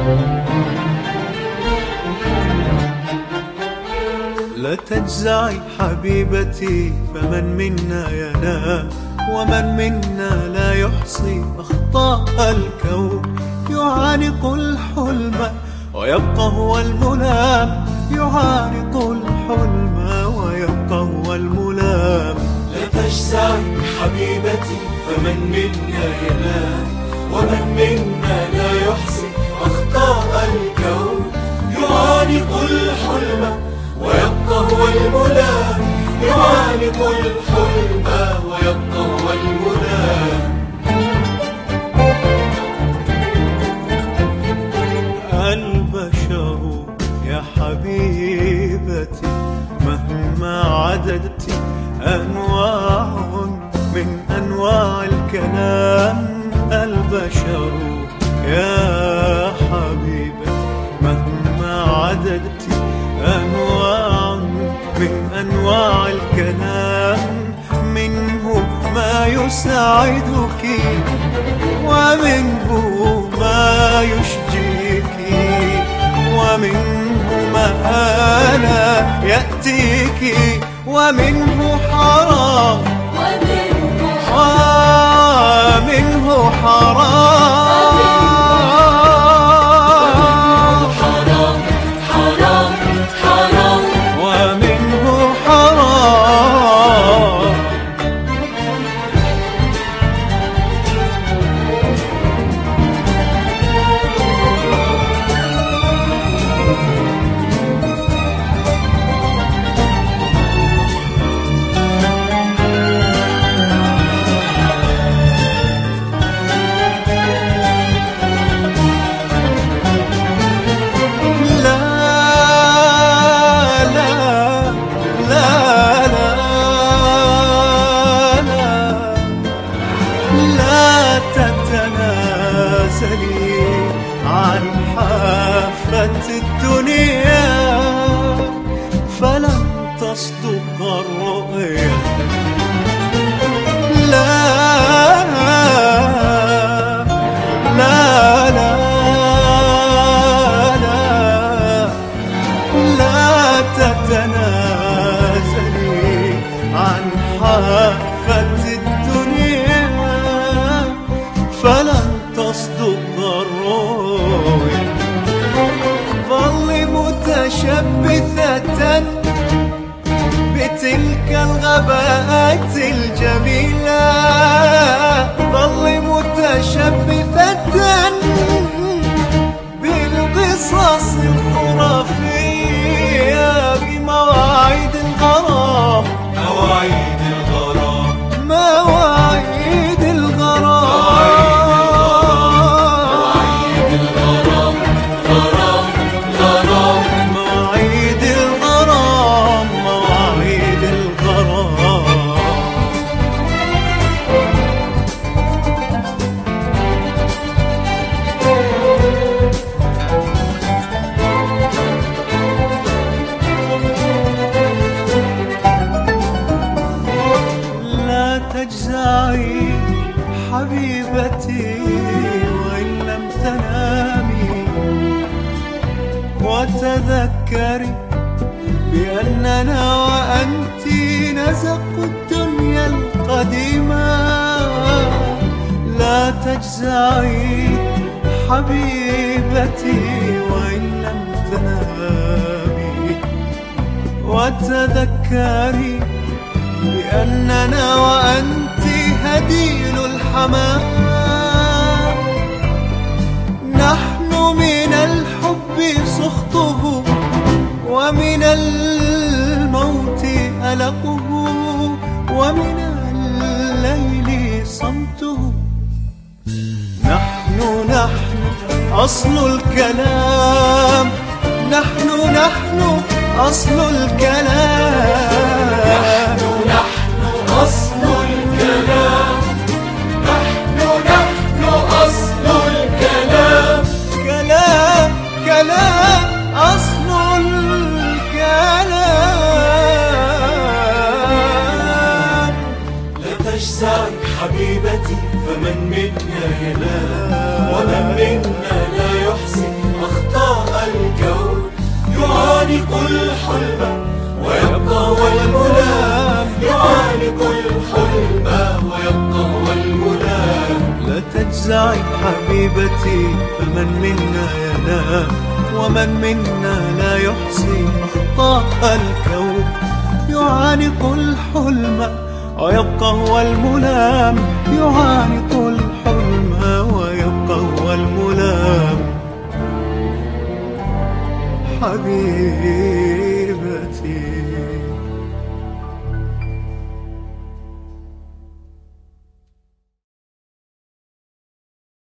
لا تجزعي حبيبتي، فمن منا ينام ومن منا لا يحصي أخطاء الكون. يعانق الحلم ويبقى هو الملام، يعانق الحلم ويبقى هو الملام. لا تجزعي حبيبتي، فمن منا ينام ومن منا لا يحصي أخطاء الكون. يعانق الحلم ويبقى هو الملام، يعانق الحلم ويبقى هو الملام. البشر يا حبيبتي مهما عددت أنواع من أنواع الكلام. البشر يا حبيبتي مهما عددت أنواع من أنواع الكلام. منه ما يساعدك ومنه ما يشجيك، ومنه ما لا يأتيك، ومنه حرام ومنه حرام. عن حافة الدنيا فلن تصدق الرؤيا. لا لا لا لا لا تتنازلي عن حافة الدنيا فلن تصدق الرؤيا. ظل متشبثة بتلك الغباءات الجميلة، ظل متشبثة بالقصص الخرافية بمواعيد الغرام. مواعيد الغرام، مواعيد الغرام. تجزعي حبيبتي وإن لم تنامي، وتذكري بأننا وأنت نزق الدنيا القديمة. لا تجزعي حبيبتي وإن لم تنامي، وتذكري بأننا وأنت هديل الحمام. نحن من الحب سخطه ومن الموت ألقه ومن الليل صمته. نحن أصل الكلام، نحن أصل الكلام. نحن أصل الكلام، نحن أصل الكلام. كلام أصل الكلام. لا تجزعي حبيبتي، فمن منا ينام ومن منا لا يحصي يعانق الحلم ويبقى هو الملام، يعانق الحلم ويبقى هو الملام. لا تجزعي حبيبتي، فمن منا ينام ومن منا لا يحصي أخطاء الكون. يعانق الحلم ويبقى هو الملام، يعانق الحلم ويبقى هو الملام. حبيبتي